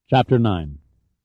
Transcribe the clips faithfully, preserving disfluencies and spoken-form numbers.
Chapter nine.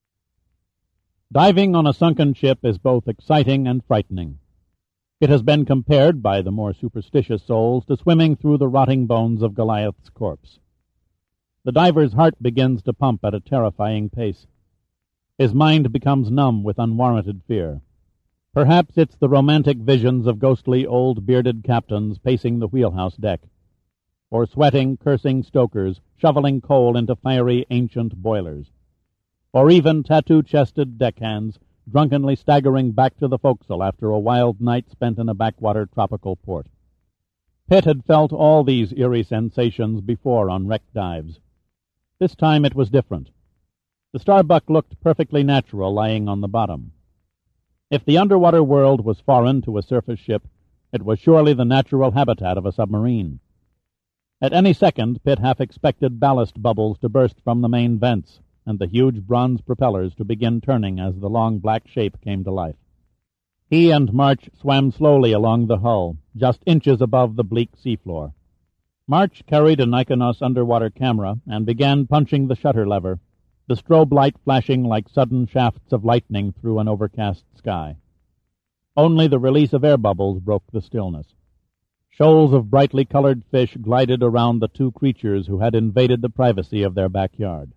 Diving on a sunken ship is both exciting and frightening. It has been compared by the more superstitious souls to swimming through the rotting bones of Goliath's corpse. The diver's heart begins to pump at a terrifying pace. His mind becomes numb with unwarranted fear. Perhaps it's the romantic visions of ghostly old bearded captains pacing the wheelhouse deck, or sweating, cursing stokers shoveling coal into fiery ancient boilers, or even tattoo-chested deckhands drunkenly staggering back to the forecastle after a wild night spent in a backwater tropical port. Pitt had felt all these eerie sensations before on wrecked dives. This time it was different. The Starbuck looked perfectly natural lying on the bottom. If the underwater world was foreign to a surface ship, it was surely the natural habitat of a submarine. At any second, Pitt half expected ballast bubbles to burst from the main vents, and the huge bronze propellers to begin turning as the long black shape came to life. He and March swam slowly along the hull, just inches above the bleak seafloor. March carried a Nikonos underwater camera and began punching the shutter lever, the strobe light flashing like sudden shafts of lightning through an overcast sky. Only the release of air bubbles broke the stillness. Shoals of brightly colored fish glided around the two creatures who had invaded the privacy of their backyard.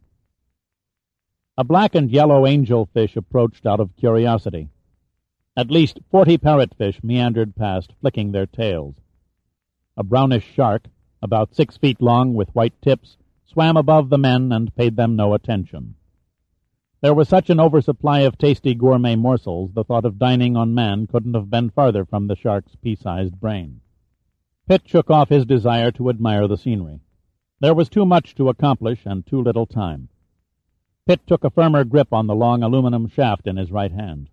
A black and yellow angelfish approached out of curiosity. At least forty parrotfish meandered past, flicking their tails. A brownish shark, about six feet long with white tips, swam above the men and paid them no attention. There was such an oversupply of tasty gourmet morsels, the thought of dining on man couldn't have been farther from the shark's pea-sized brain. Pitt shook off his desire to admire the scenery. There was too much to accomplish and too little time. Pitt took a firmer grip on the long aluminum shaft in his right hand.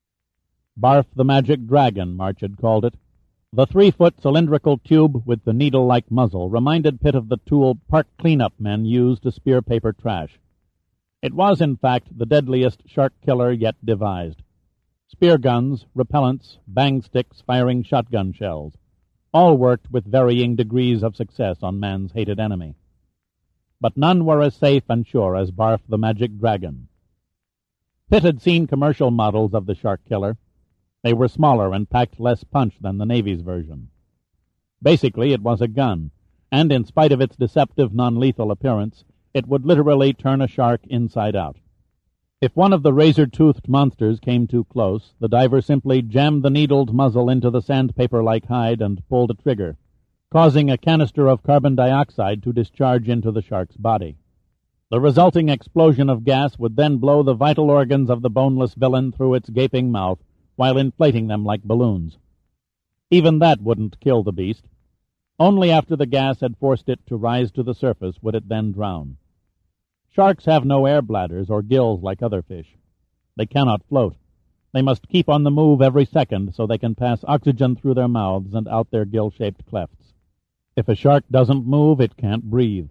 Barf the Magic Dragon, March had called it. The three-foot cylindrical tube with the needle-like muzzle reminded Pitt of the tool park cleanup men used to spear paper trash. It was, in fact, the deadliest shark killer yet devised. Spear guns, repellents, bang sticks firing shotgun shells, all worked with varying degrees of success on man's hated enemy. But none were as safe and sure as Barf the Magic Dragon. Pitt had seen commercial models of the shark killer. They were smaller and packed less punch than the Navy's version. Basically, it was a gun, and in spite of its deceptive non-lethal appearance, it would literally turn a shark inside out. If one of the razor-toothed monsters came too close, the diver simply jammed the needled muzzle into the sandpaper-like hide and pulled a trigger, causing a canister of carbon dioxide to discharge into the shark's body. The resulting explosion of gas would then blow the vital organs of the boneless villain through its gaping mouth while inflating them like balloons. Even that wouldn't kill the beast. Only after the gas had forced it to rise to the surface would it then drown. Sharks have no air bladders or gills like other fish. They cannot float. They must keep on the move every second so they can pass oxygen through their mouths and out their gill-shaped clefts. If a shark doesn't move, it can't breathe.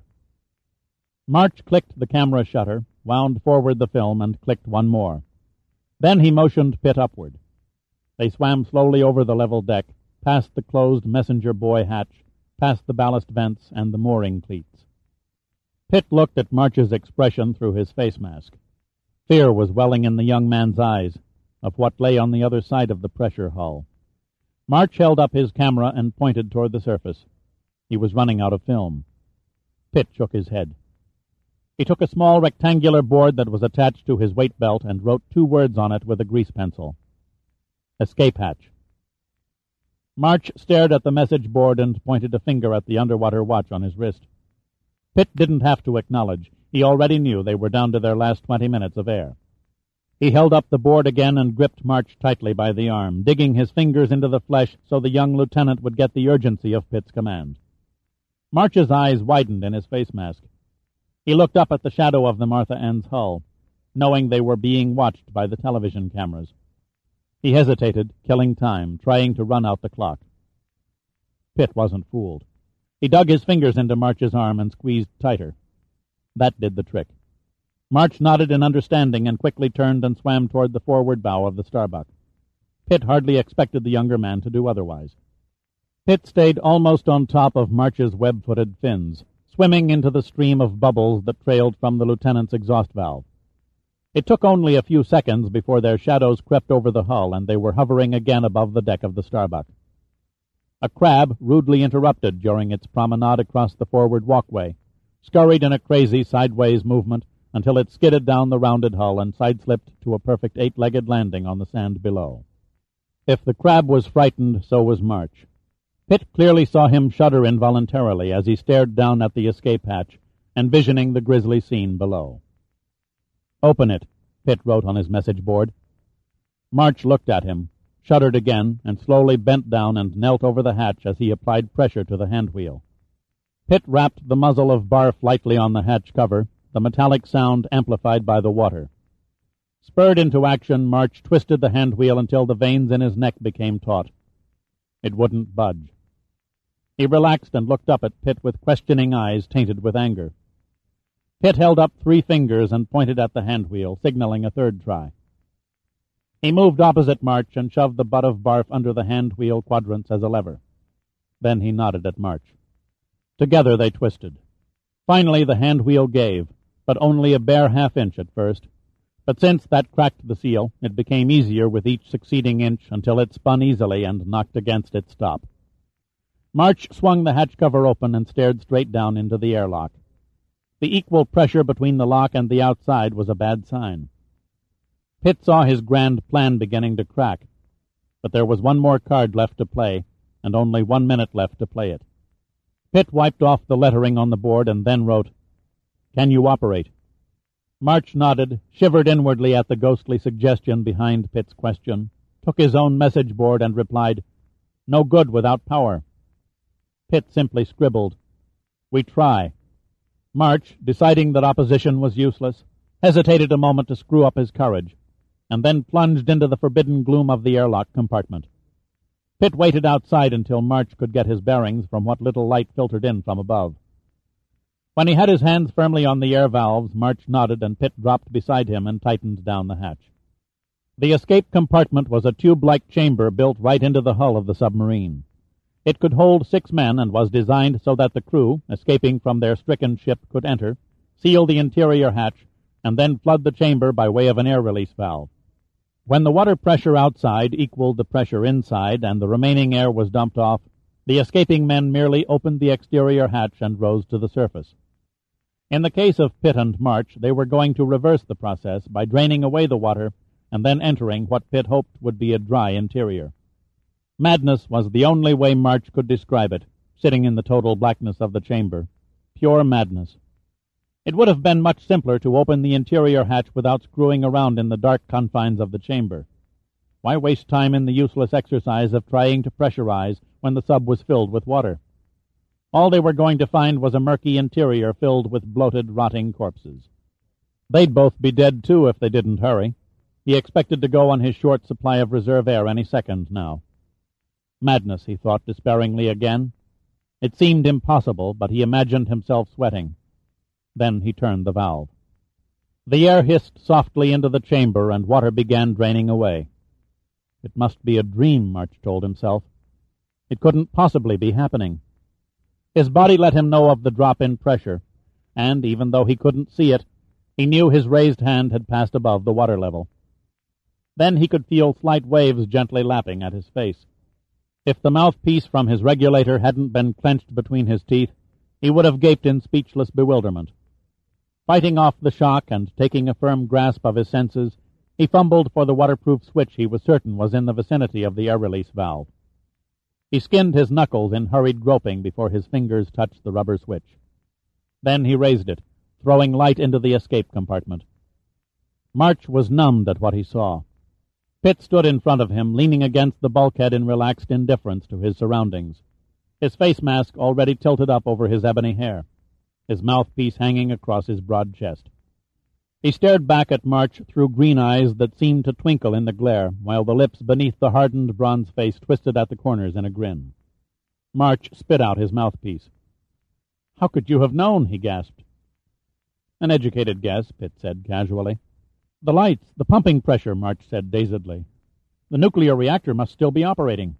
March clicked the camera shutter, wound forward the film, and clicked one more. Then he motioned Pitt upward. They swam slowly over the level deck, past the closed messenger buoy hatch, past the ballast vents and the mooring cleats. Pitt looked at March's expression through his face mask. Fear was welling in the young man's eyes of what lay on the other side of the pressure hull. March held up his camera and pointed toward the surface. He was running out of film. Pitt shook his head. He took a small rectangular board that was attached to his weight belt and wrote two words on it with a grease pencil. Escape hatch. March stared at the message board and pointed a finger at the underwater watch on his wrist. Pitt didn't have to acknowledge. He already knew they were down to their last twenty minutes of air. He held up the board again and gripped March tightly by the arm, digging his fingers into the flesh so the young lieutenant would get the urgency of Pitt's command. March's eyes widened in his face mask. He looked up at the shadow of the Martha Ann's hull, knowing they were being watched by the television cameras. He hesitated, killing time, trying to run out the clock. Pitt wasn't fooled. He dug his fingers into March's arm and squeezed tighter. That did the trick. March nodded in understanding and quickly turned and swam toward the forward bow of the Starbuck. Pitt hardly expected the younger man to do otherwise. Pitt stayed almost on top of March's web-footed fins, swimming into the stream of bubbles that trailed from the lieutenant's exhaust valve. It took only a few seconds before their shadows crept over the hull and they were hovering again above the deck of the Starbuck. A crab, rudely interrupted during its promenade across the forward walkway, scurried in a crazy sideways movement until it skidded down the rounded hull and sideslipped to a perfect eight-legged landing on the sand below. If the crab was frightened, so was March. Pitt clearly saw him shudder involuntarily as he stared down at the escape hatch, envisioning the grisly scene below. "Open it," Pitt wrote on his message board. March looked at him, shuddered again, and slowly bent down and knelt over the hatch as he applied pressure to the handwheel. Pitt rapped the muzzle of Barf lightly on the hatch cover, the metallic sound amplified by the water. Spurred into action, March twisted the handwheel until the veins in his neck became taut. It wouldn't budge. He relaxed and looked up at Pitt with questioning eyes tainted with anger. Pitt held up three fingers and pointed at the handwheel, signaling a third try. He moved opposite March and shoved the butt of Barf under the handwheel quadrants as a lever. Then he nodded at March. Together they twisted. Finally the handwheel gave, but only a bare half inch at first. But since that cracked the seal, it became easier with each succeeding inch until it spun easily and knocked against its stop. March swung the hatch cover open and stared straight down into the airlock. The equal pressure between the lock and the outside was a bad sign. Pitt saw his grand plan beginning to crack, but there was one more card left to play, and only one minute left to play it. Pitt wiped off the lettering on the board and then wrote, "Can you operate?" March nodded, shivered inwardly at the ghostly suggestion behind Pitt's question, took his own message board and replied, "No good without power." Pitt simply scribbled, "We try." March, deciding that opposition was useless, hesitated a moment to screw up his courage, and then plunged into the forbidden gloom of the airlock compartment. Pitt waited outside until March could get his bearings from what little light filtered in from above. When he had his hands firmly on the air valves, March nodded and Pitt dropped beside him and tightened down the hatch. The escape compartment was a tube-like chamber built right into the hull of the submarine. It could hold six men and was designed so that the crew, escaping from their stricken ship, could enter, seal the interior hatch, and then flood the chamber by way of an air release valve. When the water pressure outside equaled the pressure inside and the remaining air was dumped off, the escaping men merely opened the exterior hatch and rose to the surface. In the case of Pitt and March, they were going to reverse the process by draining away the water and then entering what Pitt hoped would be a dry interior. Madness was the only way March could describe it, sitting in the total blackness of the chamber. Pure madness. It would have been much simpler to open the interior hatch without screwing around in the dark confines of the chamber. Why waste time in the useless exercise of trying to pressurize when the sub was filled with water? All they were going to find was a murky interior filled with bloated, rotting corpses. They'd both be dead, too, if they didn't hurry. He expected to go on his short supply of reserve air any second now. Madness, he thought despairingly again. It seemed impossible, but he imagined himself sweating. Then he turned the valve. The air hissed softly into the chamber, and water began draining away. It must be a dream, March told himself. It couldn't possibly be happening. His body let him know of the drop in pressure, and, even though he couldn't see it, he knew his raised hand had passed above the water level. Then he could feel slight waves gently lapping at his face. If the mouthpiece from his regulator hadn't been clenched between his teeth, he would have gaped in speechless bewilderment. Fighting off the shock and taking a firm grasp of his senses, he fumbled for the waterproof switch he was certain was in the vicinity of the air-release valve. He skinned his knuckles in hurried groping before his fingers touched the rubber switch. Then he raised it, throwing light into the escape compartment. March was numbed at what he saw. Pitt stood in front of him, leaning against the bulkhead in relaxed indifference to his surroundings, his face mask already tilted up over his ebony hair, his mouthpiece hanging across his broad chest. He stared back at March through green eyes that seemed to twinkle in the glare, while the lips beneath the hardened bronze face twisted at the corners in a grin. March spit out his mouthpiece. "How could you have known?" he gasped. "An educated guess," Pitt said casually. "The lights, the pumping pressure," March said dazedly. "The nuclear reactor must still be operating."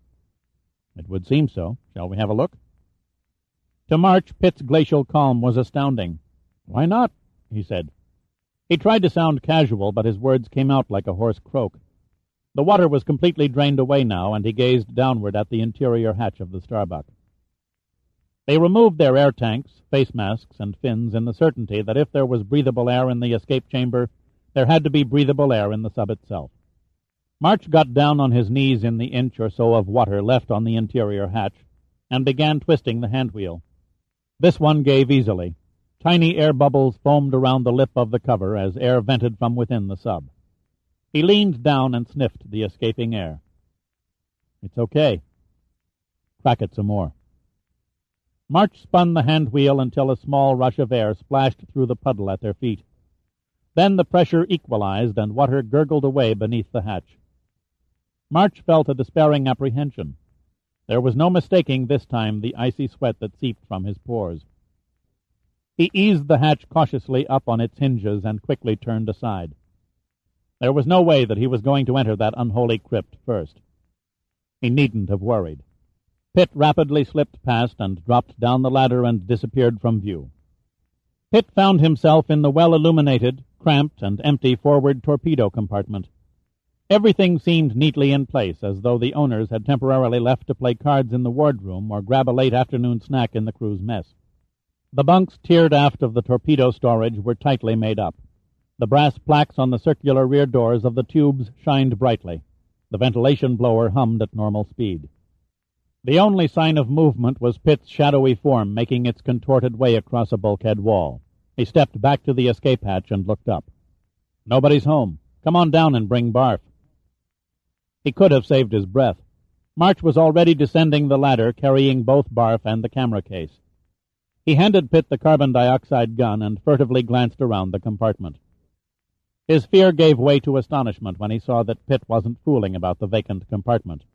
"It would seem so. Shall we have a look?" To March, Pitt's glacial calm was astounding. "Why not?" he said. He tried to sound casual, but his words came out like a hoarse croak. The water was completely drained away now, and he gazed downward at the interior hatch of the Starbuck. They removed their air tanks, face masks, and fins in the certainty that if there was breathable air in the escape chamber, there had to be breathable air in the sub itself. March got down on his knees in the inch or so of water left on the interior hatch and began twisting the handwheel. This one gave easily. Tiny air bubbles foamed around the lip of the cover as air vented from within the sub. He leaned down and sniffed the escaping air. It's okay. Crack it some more. March spun the handwheel until a small rush of air splashed through the puddle at their feet. Then the pressure equalized and water gurgled away beneath the hatch. March felt a despairing apprehension. There was no mistaking this time the icy sweat that seeped from his pores. He eased the hatch cautiously up on its hinges and quickly turned aside. There was no way that he was going to enter that unholy crypt first. He needn't have worried. Pitt rapidly slipped past and dropped down the ladder and disappeared from view. Pitt found himself in the well-illuminated, cramped, and empty forward torpedo compartment. Everything seemed neatly in place, as though the owners had temporarily left to play cards in the wardroom or grab a late afternoon snack in the crew's mess. The bunks tiered aft of the torpedo storage were tightly made up. The brass plaques on the circular rear doors of the tubes shined brightly. The ventilation blower hummed at normal speed. The only sign of movement was Pitt's shadowy form making its contorted way across a bulkhead wall. He stepped back to the escape hatch and looked up. Nobody's home. Come on down and bring Barf. He could have saved his breath. March was already descending the ladder, carrying both Barf and the camera case. He handed Pitt the carbon dioxide gun and furtively glanced around the compartment. His fear gave way to astonishment when he saw that Pitt wasn't fooling about the vacant compartment.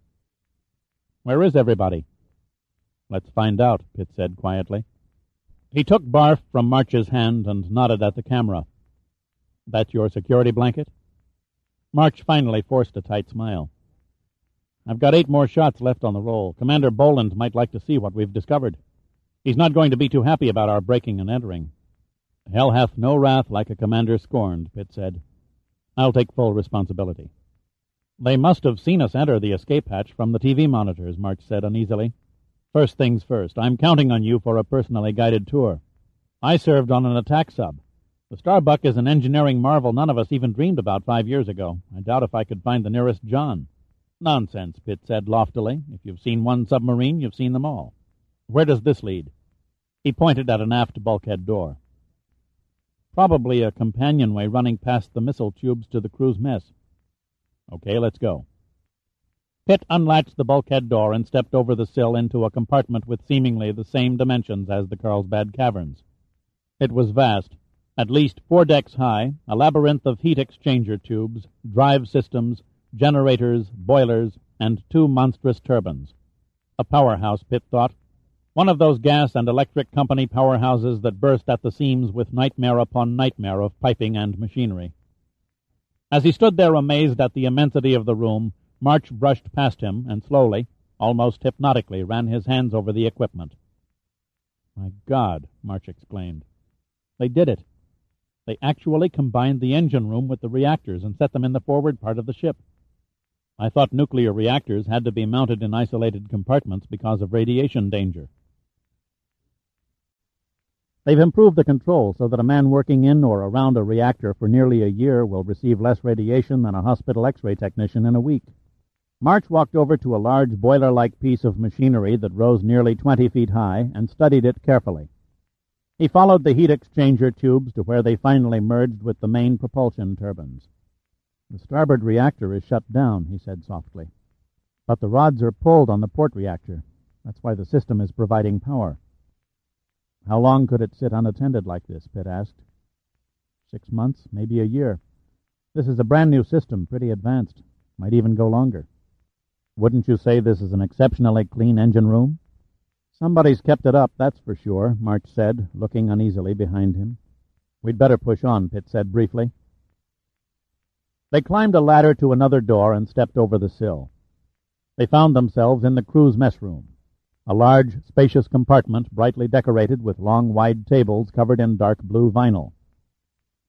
Where is everybody? Let's find out, Pitt said quietly. He took Barf from March's hand and nodded at the camera. That your security blanket? March finally forced a tight smile. I've got eight more shots left on the roll. Commander Boland might like to see what we've discovered. He's not going to be too happy about our breaking and entering. Hell hath no wrath like a commander scorned, Pitt said. I'll take full responsibility. They must have seen us enter the escape hatch from the T V monitors, March said uneasily. First things first, I'm counting on you for a personally guided tour. I served on an attack sub. The Starbuck is an engineering marvel none of us even dreamed about five years ago. I doubt if I could find the nearest John. Nonsense, Pitt said loftily. If you've seen one submarine, you've seen them all. Where does this lead? He pointed at an aft bulkhead door. Probably a companionway running past the missile tubes to the crew's mess. Okay, let's go. Pitt unlatched the bulkhead door and stepped over the sill into a compartment with seemingly the same dimensions as the Carlsbad Caverns. It was vast, at least four decks high, a labyrinth of heat exchanger tubes, drive systems, generators, boilers, and two monstrous turbines. A powerhouse, Pitt thought. One of those gas and electric company powerhouses that burst at the seams with nightmare upon nightmare of piping and machinery. As he stood there amazed at the immensity of the room, March brushed past him and slowly, almost hypnotically, ran his hands over the equipment. My God, March exclaimed. They did it. They actually combined the engine room with the reactors and set them in the forward part of the ship. I thought nuclear reactors had to be mounted in isolated compartments because of radiation danger. They've improved the control so that a man working in or around a reactor for nearly a year will receive less radiation than a hospital X-ray technician in a week. March walked over to a large boiler-like piece of machinery that rose nearly twenty feet high and studied it carefully. He followed the heat exchanger tubes to where they finally merged with the main propulsion turbines. The starboard reactor is shut down, he said softly. But the rods are pulled on the port reactor. That's why the system is providing power. How long could it sit unattended like this, Pitt asked. Six months, maybe a year. This is a brand new system, pretty advanced. Might even go longer. Wouldn't you say this is an exceptionally clean engine room? Somebody's kept it up, that's for sure, March said, looking uneasily behind him. We'd better push on, Pitt said briefly. They climbed a ladder to another door and stepped over the sill. They found themselves in the crew's mess room, a large, spacious compartment brightly decorated with long, wide tables covered in dark blue vinyl.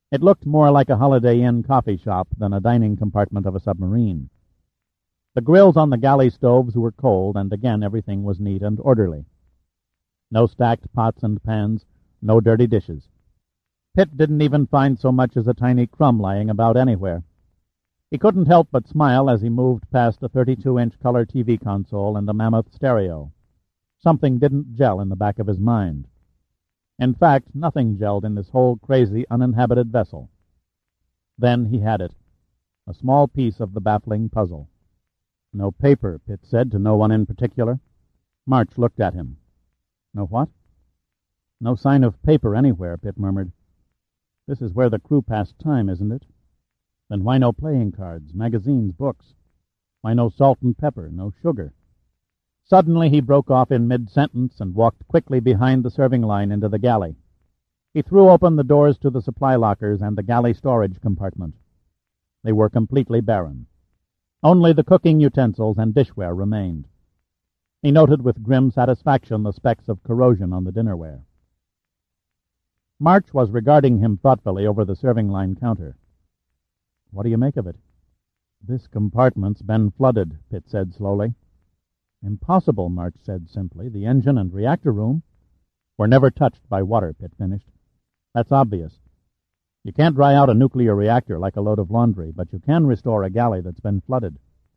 It looked more like a Holiday Inn coffee shop than a dining compartment of a submarine. The grills on the galley stoves were cold, and again everything was neat and orderly. No stacked pots and pans, no dirty dishes. Pitt didn't even find so much as a tiny crumb lying about anywhere. He couldn't help but smile as he moved past a thirty-two inch color T V console and a mammoth stereo. Something didn't gel in the back of his mind. In fact, nothing gelled in this whole crazy, uninhabited vessel. Then he had it, a small piece of the baffling puzzle. No paper, Pitt said to no one in particular. March looked at him. No what? No sign of paper anywhere, Pitt murmured. This is where the crew passed time, isn't it? Then why no playing cards, magazines, books? Why no salt and pepper, no sugar? Suddenly he broke off in mid-sentence and walked quickly behind the serving line into the galley. He threw open the doors to the supply lockers and the galley storage compartment. They were completely barren. Only the cooking utensils and dishware remained. He noted with grim satisfaction the specks of corrosion on the dinnerware. March was regarding him thoughtfully over the serving line counter. What do you make of it? This compartment's been flooded, Pitt said slowly. Impossible, March said simply. The engine and reactor room were never touched by water, Pitt finished. That's obvious. You can't dry out a nuclear reactor like a load of laundry, but you can restore a galley that's been flooded.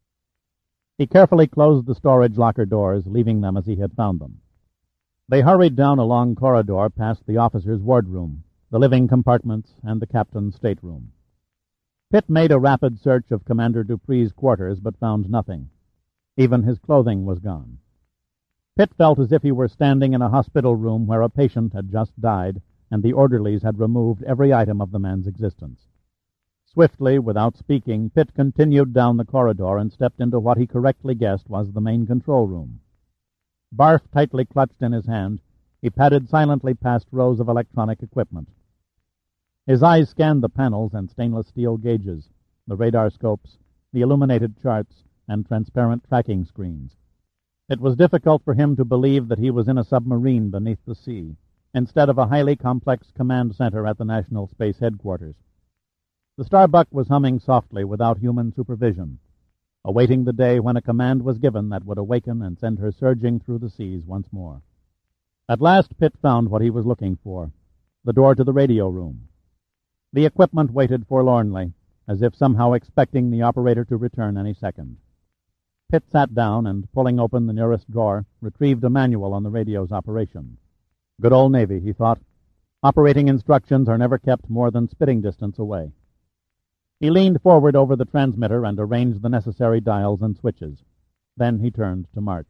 He carefully closed the storage locker doors, leaving them as he had found them. They hurried down a long corridor past the officer's wardroom, the living compartments, and the captain's stateroom. Pitt made a rapid search of Commander Dupree's quarters, but found nothing. Even his clothing was gone. Pitt felt as if he were standing in a hospital room where a patient had just died, and the orderlies had removed every item of the man's existence. Swiftly, without speaking, Pitt continued down the corridor and stepped into what he correctly guessed was the main control room. Barf tightly clutched in his hand, he padded silently past rows of electronic equipment. His eyes scanned the panels and stainless steel gauges, the radar scopes, the illuminated charts, and transparent tracking screens. It was difficult for him to believe that he was in a submarine beneath the sea, instead of a highly complex command center at the National Space Headquarters. The Starbuck was humming softly without human supervision, awaiting the day when a command was given that would awaken and send her surging through the seas once more. At last Pitt found what he was looking for, the door to the radio room. The equipment waited forlornly, as if somehow expecting the operator to return any second. Pitt sat down and, pulling open the nearest drawer, retrieved a manual on the radio's operation. Good old Navy, he thought. Operating instructions are never kept more than spitting distance away. He leaned forward over the transmitter and arranged the necessary dials and switches. Then he turned to March.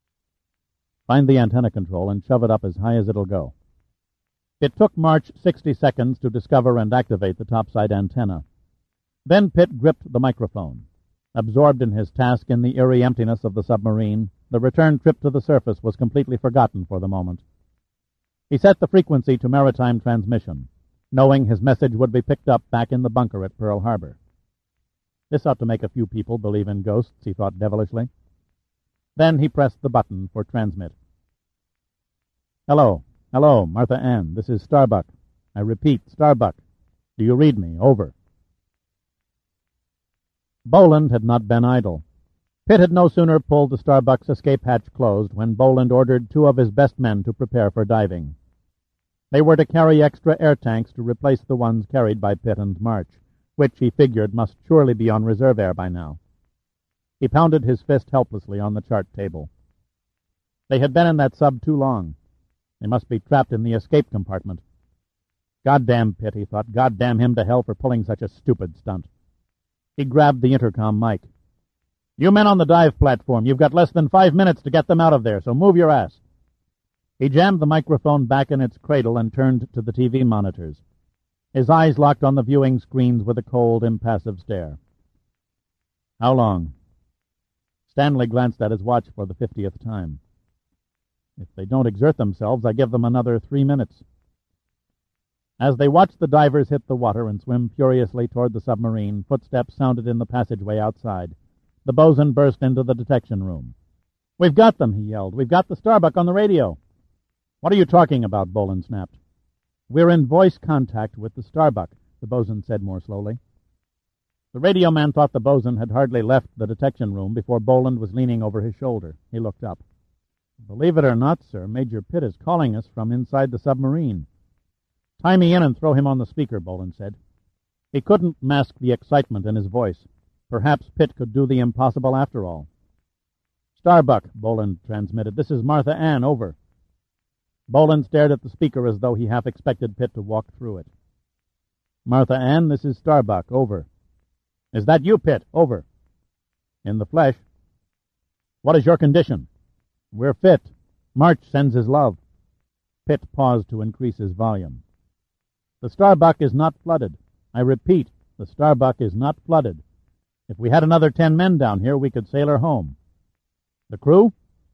Find the antenna control and shove it up as high as it'll go. It took March sixty seconds to discover and activate the topside antenna. Then Pitt gripped the microphone. Absorbed in his task in the eerie emptiness of the submarine, the return trip to the surface was completely forgotten for the moment. He set the frequency to maritime transmission, knowing his message would be picked up back in the bunker at Pearl Harbor. This ought to make a few people believe in ghosts, he thought devilishly. Then he pressed the button for transmit. Hello, hello, Martha Ann, this is Starbuck. I repeat, Starbuck. Do you read me? Over. Boland had not been idle. Pitt had no sooner pulled the Starbuck's escape hatch closed when Boland ordered two of his best men to prepare for diving. They were to carry extra air tanks to replace the ones carried by Pitt and March, which he figured must surely be on reserve air by now. He pounded his fist helplessly on the chart table. They had been in that sub too long. They must be trapped in the escape compartment. Goddamn Pitt, he thought. Goddamn him to hell for pulling such a stupid stunt. He grabbed the intercom mic. You men on the dive platform, you've got less than five minutes to get them out of there, so move your ass. He jammed the microphone back in its cradle and turned to the T V monitors. His eyes locked on the viewing screens with a cold, impassive stare. How long? Stanley glanced at his watch for the fiftieth time. If they don't exert themselves, I give them another three minutes. As they watched the divers hit the water and swim furiously toward the submarine, footsteps sounded in the passageway outside. The bosun burst into the detection room. We've got them, he yelled. We've got the Starbuck on the radio. What are you talking about? Boland snapped. We're in voice contact with the Starbuck. the bosun said more slowly. The radio man thought the bosun had hardly left the detection room before Boland was leaning over his shoulder. He looked up. Believe it or not, sir, Major Pitt is calling us from inside the submarine. Tie me in and throw him on the speaker, Boland said. He couldn't mask the excitement in his voice. Perhaps Pitt could do the impossible after all. Starbuck, Boland transmitted. This is Martha Ann, over. Boland stared at the speaker as though he half expected Pitt to walk through it. Martha Ann, this is Starbuck, over. Is that you, Pitt? Over. In the flesh. What is your condition? We're fit. March sends his love. Pitt paused to increase his volume. The Starbuck is not flooded. I repeat, the Starbuck is not flooded. If we had another ten men down here, we could sail her home. The crew?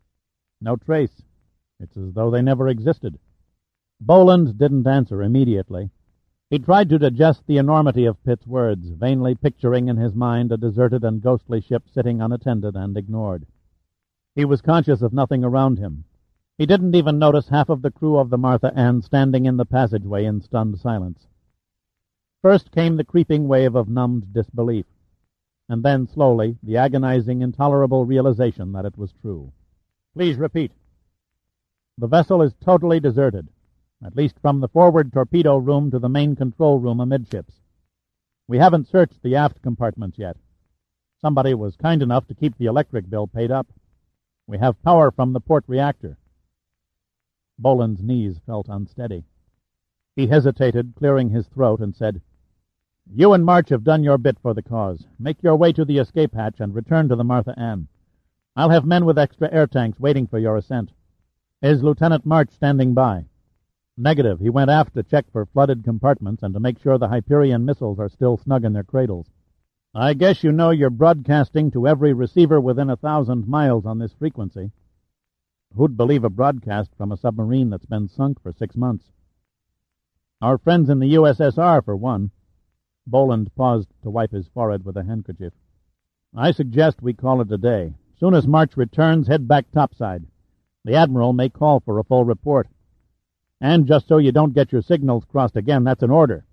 No trace. It's as though they never existed. Boland didn't answer immediately. He tried to digest the enormity of Pitt's words, vainly picturing in his mind a deserted and ghostly ship sitting unattended and ignored. He was conscious of nothing around him. He didn't even notice half of the crew of the Martha Ann standing in the passageway in stunned silence. First came the creeping wave of numbed disbelief, and then, slowly, the agonizing, intolerable realization that it was true. Please repeat. The vessel is totally deserted, at least from the forward torpedo room to the main control room amidships. We haven't searched the aft compartments yet. Somebody was kind enough to keep the electric bill paid up. We have power from the port reactor. Boland's knees felt unsteady. He hesitated, clearing his throat, and said, You and March have done your bit for the cause. Make your way to the escape hatch and return to the Martha Ann. I'll have men with extra air tanks waiting for your ascent. Is Lieutenant March standing by? Negative. He went aft to check for flooded compartments and to make sure the Hyperion missiles are still snug in their cradles. I guess you know you're broadcasting to every receiver within a thousand miles on this frequency. Who'd believe a broadcast from a submarine that's been sunk for six months? Our friends in the U S S R, for one. Boland paused to wipe his forehead with a handkerchief. I suggest we call it a day. Soon as March returns, head back topside. The Admiral may call for a full report. And just so you don't get your signals crossed again, that's an order.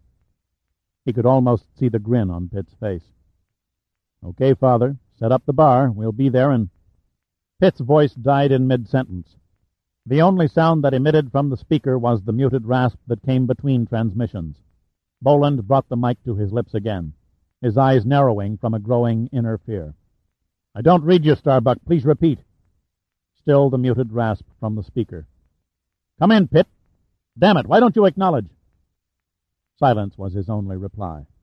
He could almost see the grin on Pitt's face. Okay, Father, set up the bar. We'll be there in... Pitt's voice died in mid-sentence. The only sound that emitted from the speaker was the muted rasp that came between transmissions. Boland brought the mic to his lips again, his eyes narrowing from a growing inner fear. I don't read you, Starbuck. Please repeat. Still the muted rasp from the speaker. Come in, Pitt. Damn it, why don't you acknowledge? Silence was his only reply.